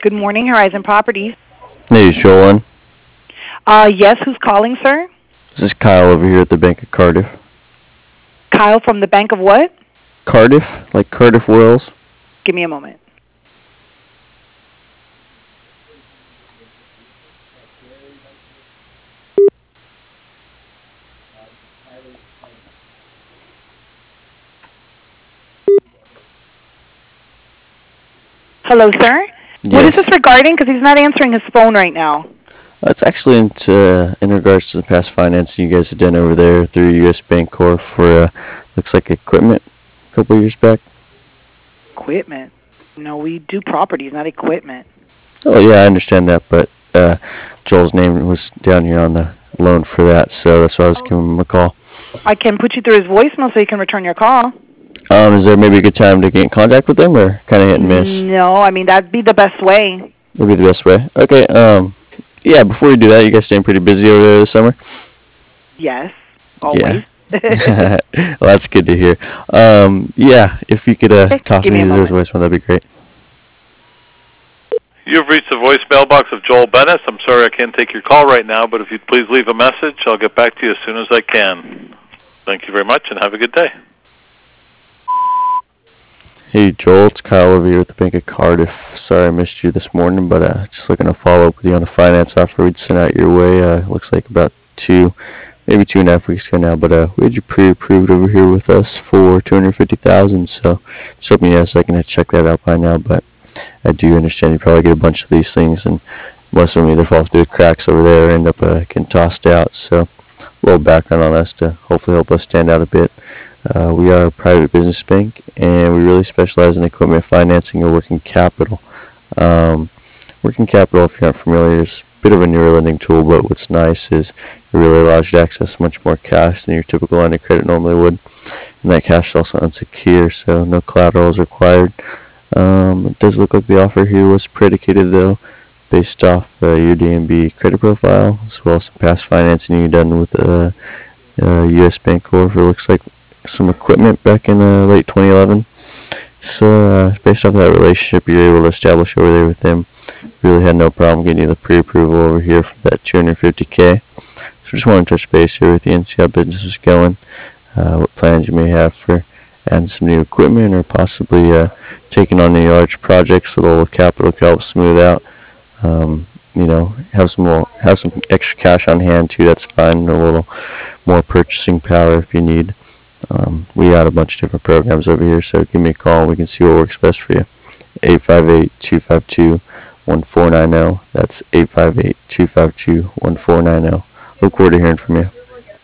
Good morning, Horizon Properties. Hey, Jolan. Yes, who's calling, sir? This is Kyle over here at the Bank of Cardiff. Kyle from the Bank of what? Cardiff? Like Cardiff, Wales? Give me a moment. Hello, sir? What is this Yes. regarding? Because he's not answering his phone right now. It's actually in regards to the past financing you guys had done over there through U.S. Bancorp for, looks like equipment a couple years back. Equipment? No, we do properties, not equipment. Oh, yeah, I understand that, but Joel's name was down here on the loan for that, so that's why I was giving him a call. I can put you through his voicemail so you can return your call. Is there maybe a good time to get in contact with him, or kind of hit and miss? No, I mean, that'd be the best way. Would be the best way. Okay, yeah, before we do that, you guys staying pretty busy over there this summer? Yes, always. Yeah. Well, that's good to hear. Yeah, if you could toss Give me me a his moment. voicemail, that'd be great. You've reached the voice mailbox of Joel Bennett. I'm sorry I can't take your call right now, but if you'd please leave a message, I'll get back to you as soon as I can. Thank you very much, and have a good day. Hey, Joel, it's Kyle over here with the Bank of Cardiff. Sorry I missed you this morning, but just looking to follow up with you on a finance offer we'd sent out your way. Looks like about maybe 2.5 weeks ago now, but we had you pre-approved over here with us for $250,000. So just hoping you have a second to check that out by now. But I do understand you probably get a bunch of these things, and most of them either fall through the cracks over there or end up getting tossed out. So a little background on us to hopefully help us stand out a bit. We are a private business bank, and we really specialize in equipment financing or working capital. Working capital, if you're not familiar, is a bit of a newer lending tool, but what's nice is it really allows you to access much more cash than your typical line of credit normally would. And that cash is also unsecured, so no collateral is required. It does look like the offer here was predicated, though, based off your DNB credit profile, as well as some past financing you've done with U.S. Bancorp. It looks like some equipment back in late 2011. So based off that relationship you're able to establish over there with them, really had no problem getting you the pre-approval over here for that $250K. So just want to touch base here with you and see how business is going, what plans you may have for adding some new equipment or possibly taking on any large projects. A little capital can help smooth out. Have some extra cash on hand too. That's fine. A little more purchasing power if you need. We got a bunch of different programs over here, so give me a call and we can see what works best for you. 858-252-1490. That's 858-252-1490. Look forward to hearing from you.